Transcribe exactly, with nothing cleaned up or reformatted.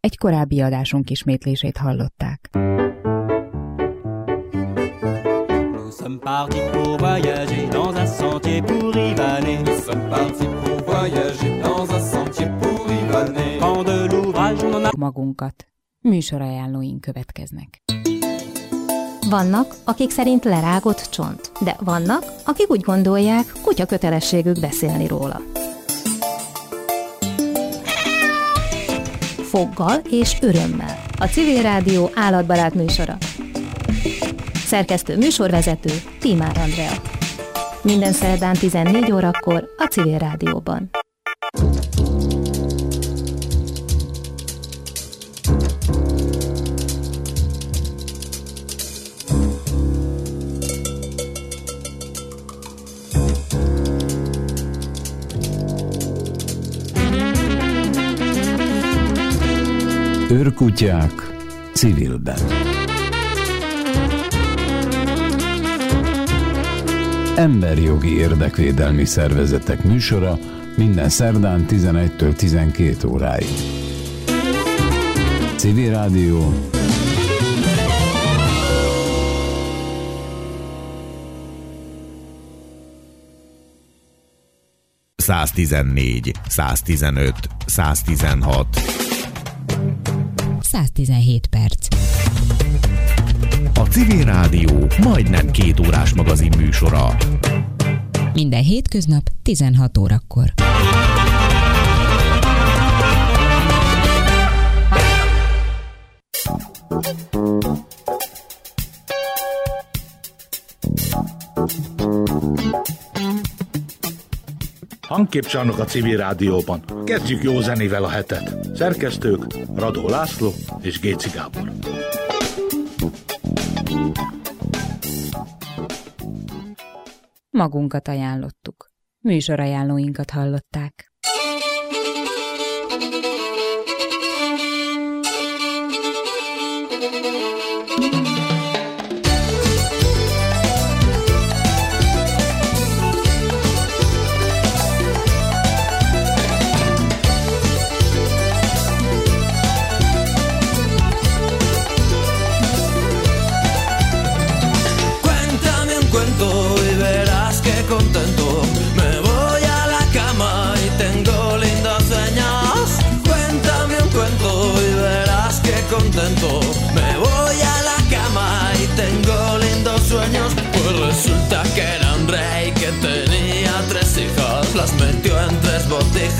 Egy korábbi adásunk ismétlését hallották. Nous sommes partis pour voyager dans un sentier pour y vanner. Nous sommes partis pour voyager dans un sentier pour y vanner. Quand de l'ouvrage on a... Magunkat. Műsorajánlóink következnek. Vannak, akik szerint lerágott csont, de vannak, akik úgy gondolják, kutya kötelességük beszélni róla. Foggal és örömmel. A Civil Rádió állatbarát műsora. Szerkesztő műsorvezető Tímár Andrea. Minden szerdán tizennégy órakor a Civil Rádióban. Őrkutyák civilben. Emberjogi érdekvédelmi szervezetek műsora minden szerdán tizenegytől tizenkét óráig. Civil Rádió. száztizennégy, száztizenöt, száztizenhat. száztizenhét perc. A Civil Rádió majdnem két órás magazin műsora. Minden hétköznap tizenhat órakor. Hangképcsarnok a Civil Rádióban. Kezdjük jó zenével a hetet. Szerkesztők Radó László és Géci Gábor. Magunkat ajánlottuk. Műsorajánlóinkat hallották.